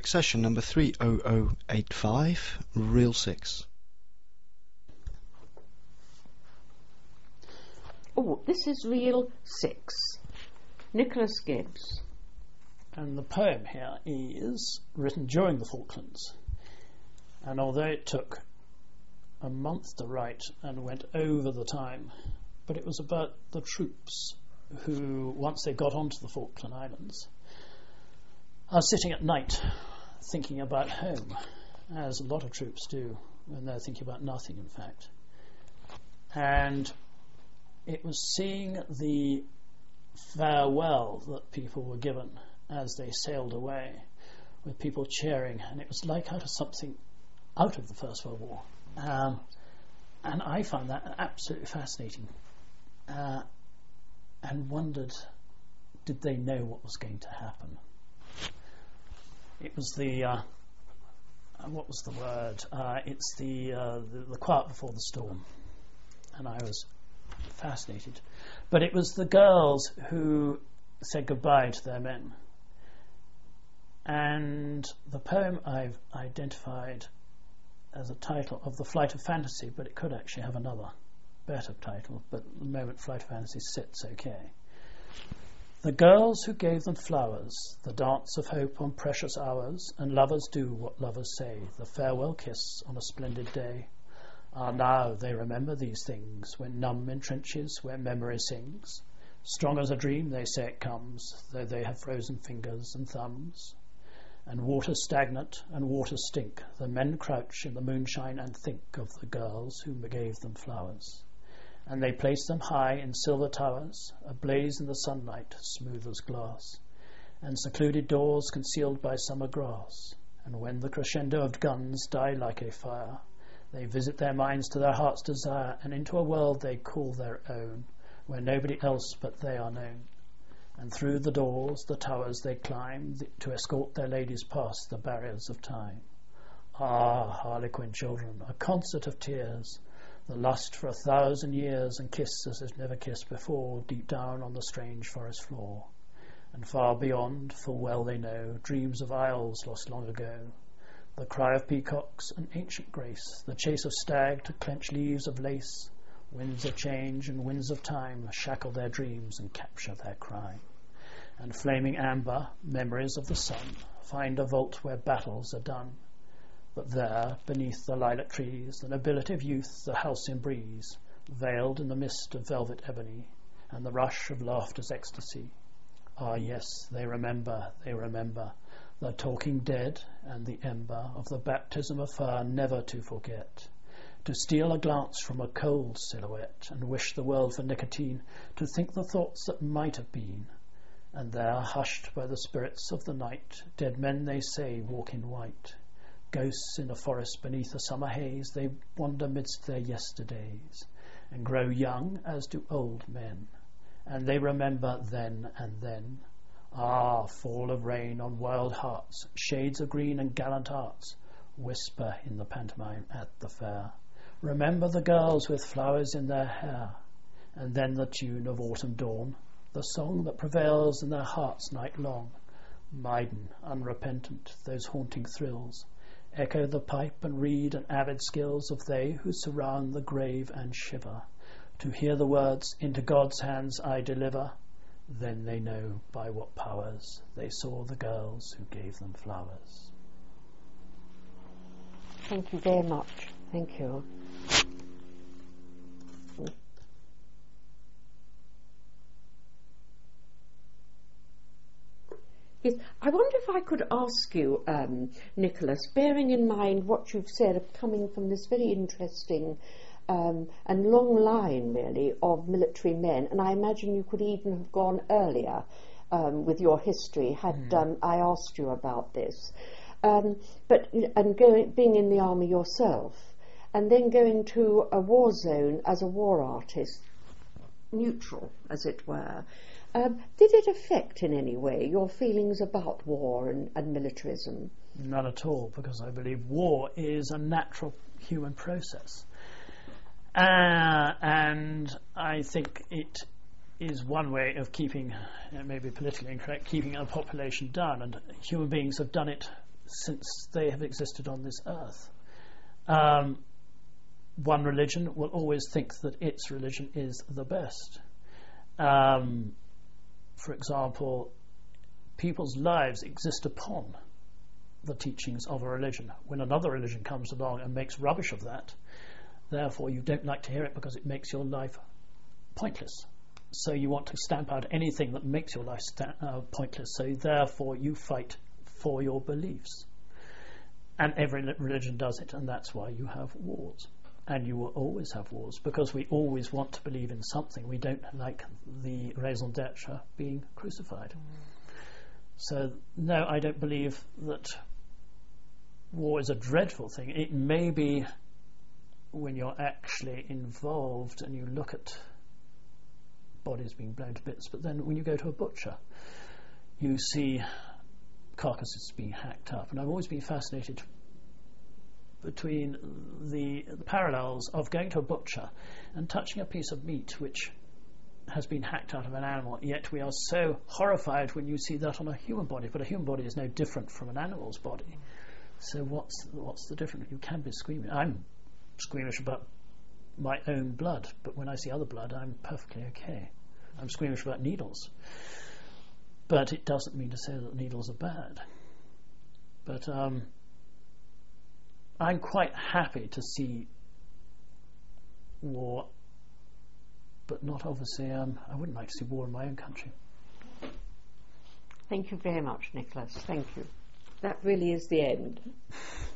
session number 30085, Reel 6. Oh, this is Reel 6. Nicholas Gibbs. And the poem here is written during the Falklands. And although it took a month to write and went over the time, but it was about the troops who, once they got onto the Falkland Islands, are sitting at night thinking about home, as a lot of troops do when they're thinking about nothing, in fact. And it was seeing the farewell that people were given as they sailed away, with people cheering, and it was like out of something out of the First World War. And I found that absolutely fascinating, and wondered, did they know what was going to happen? It was the what was the word? It's the quiet before the storm, and I was fascinated. But it was the girls who said goodbye to their men, and the poem I've identified as a title of The Flight of Fantasy, but it could actually have another better title, but at the moment Flight of Fantasy sits okay. The girls who gave them flowers, the dance of hope on precious hours, and lovers do what lovers say, the farewell kiss on a splendid day. Ah, now they remember these things, when numb in trenches where memory sings. Strong as a dream they say it comes, though they have frozen fingers and thumbs. And water stagnant and water stink, the men crouch in the moonshine and think of the girls who gave them flowers. And they place them high in silver towers, ablaze in the sunlight, smooth as glass, and secluded doors concealed by summer grass. And when the crescendo of guns die like a fire, they visit their minds to their heart's desire, and into a world they call their own, where nobody else but they are known. And through the doors, the towers they climb, to escort their ladies past the barriers of time. Ah, harlequin children, a concert of tears, the lust for 1,000 years, and kiss as they've never kissed before, deep down on the strange forest floor. And far beyond, full well they know, dreams of isles lost long ago. The cry of peacocks, an ancient grace, the chase of stag to clench leaves of lace. Winds of change and winds of time shackle their dreams and capture their crime. And flaming amber, memories of the sun, find a vault where battles are done. But there, beneath the lilac trees, the nobility of youth, the halcyon breeze, veiled in the mist of velvet ebony, and the rush of laughter's ecstasy. Ah, yes, they remember, the talking dead and the ember of the baptism of fire never to forget. To steal a glance from a cold silhouette and wish the world for nicotine, to think the thoughts that might have been. And there, hushed by the spirits of the night, dead men, they say, walk in white. Ghosts in a forest beneath a summer haze, they wander midst their yesterdays, and grow young as do old men. And they remember then and then. Ah, fall of rain on wild hearts, shades of green and gallant arts, whisper in the pantomime at the fair. Remember the girls with flowers in their hair, and then the tune of autumn dawn, the song that prevails in their hearts night long. Maiden, unrepentant, those haunting thrills, echo the pipe and reed and avid skills of they who surround the grave and shiver, to hear the words, into God's hands I deliver. Then they know by what powers they saw the girls who gave them flowers. Thank you very much. Thank you. Yes, I wonder if I could ask you, Nicholas, bearing in mind what you've said, coming from this very interesting and long line, really, of military men, and I imagine you could even have gone earlier with your history had I asked you about this. Being in the army yourself, and then going to a war zone as a war artist, neutral, as it were. Did it affect in any way your feelings about war and militarism? Not at all, because I believe war is a natural human process. And I think it is one way of keeping, maybe politically incorrect, keeping a population down. And human beings have done it since they have existed on this earth. One religion will always think that its religion is the best. For example, people's lives exist upon the teachings of a religion. When another religion comes along and makes rubbish of that, therefore you don't like to hear it because it makes your life pointless. So you want to stamp out anything that makes your life pointless. So therefore you fight for your beliefs. And every religion does it, and that's why you have wars. And you will always have wars, because we always want to believe in something. We don't like the raison d'etre being crucified. So, no, I don't believe that war is a dreadful thing. It may be when you're actually involved and you look at bodies being blown to bits, but then when you go to a butcher, you see carcasses being hacked up. And I've always been fascinated between the parallels of going to a butcher and touching a piece of meat which has been hacked out of an animal, yet we are so horrified when you see that on a human body, but a human body is no different from an animal's body. So what's the difference? You can be squeamish. I'm squeamish about my own blood, but when I see other blood, I'm perfectly okay. I'm squeamish about needles, but it doesn't mean to say that needles are bad. But I'm quite happy to see war, but not obviously, I wouldn't like to see war in my own country. Thank you very much, Nicholas. Thank you. That really is the end.